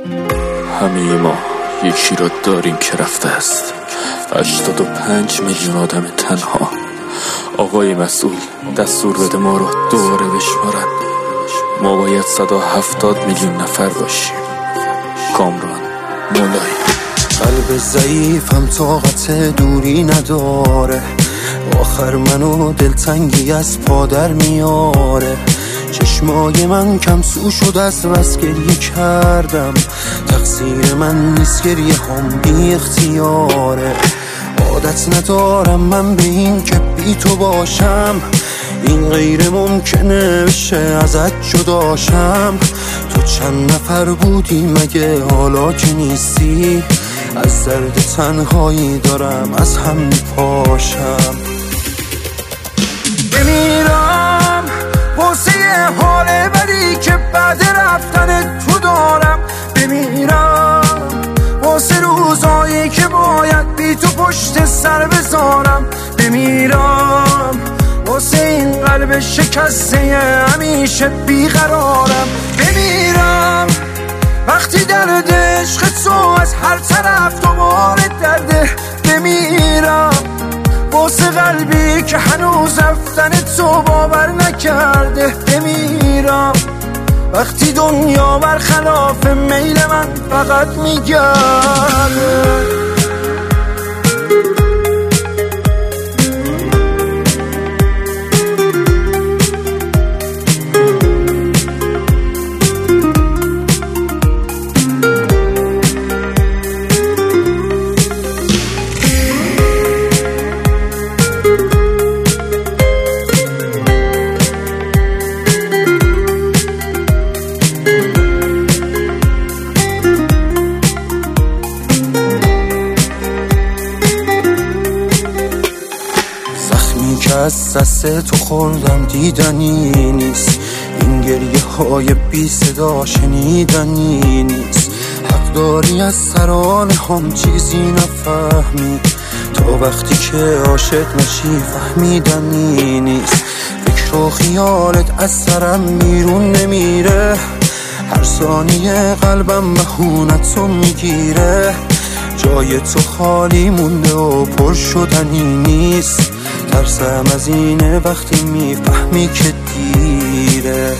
همه ما یکی را داریم که رفته است. 85 میلیون آدم تنها. آقای مسئول دستور بده ما رو دوباره بشمارن. ما باید 170 میلیون نفر باشیم. کامران مولایی. قلب ضعیفم طاقت دوری نداره، آخر منو دلتنگی از پادر میاره. چشمای من کم سو شد از بس گریه کردم، تقصیر من نیست گریه هم بی اختیاره. عادت ندارم من به این که بی تو باشم، این غیر ممکنه بشه ازت جداشم. تو چند نفر بودی مگه حالا که نیستی؟ از درد تنهایی دارم از هم میپاشم. بمیرم واسه حال بدی که بعد رفتن تو دارم، بمیرم واسه روزایی که باید بی تو پشت سر بذارم، بمیرم واسه این قلب شکسته همیشه بیقرارم، بمیرم وقتی درد عشق تو از هر طرف دوباره درده، بمیرم واسه قلبی که هنوز رفتن تو باور نکرده، بمیرم وقتی دنیا برخلاف میل من فقط میگرده. که از دست تو خوردم دیدنی نیست، این گریه های بی صدا شنیدنی نیست. حق داری از سرانه هم چیزی نفهمی، تا وقتی که عاشق نشی فهمیدنی نیست. فکر و خیالت از سرم بیرون نمیره، هر ثانیه قلبم بهونتو میگیره. جای تو خالی مونده و پر شدنی نیست، ترسم از اینه وقتی میفهمی که دیره.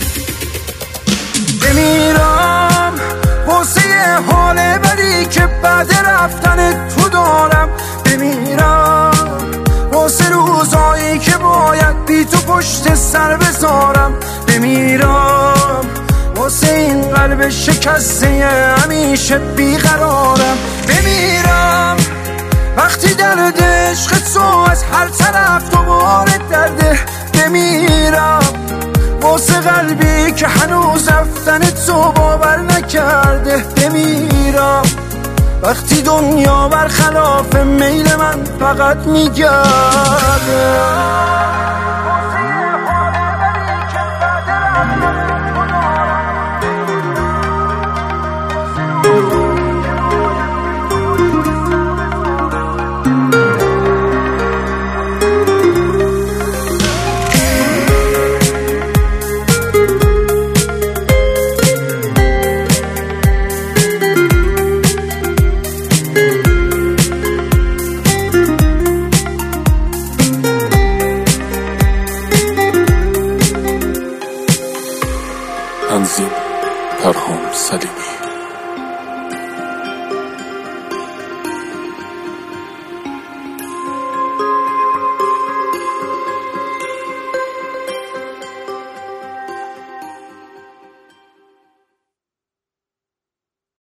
بمیرم واسه حال بدی که بعد رفتن تو دارم، بمیرم واسه روزایی که باید بی تو پشت سر بذارم، بمیرم واسه این قلب شکسته همیشه بیقرارم، بمیرم وقتی درد عشق تو از هر طرف دوباره درده، بمیرم واسه قلبی که هنوز رفتن تو باور نکرده، بمیرم وقتی دنیا برخلاف میل من فقط میگرده. تنظیم پرهام سلیمی.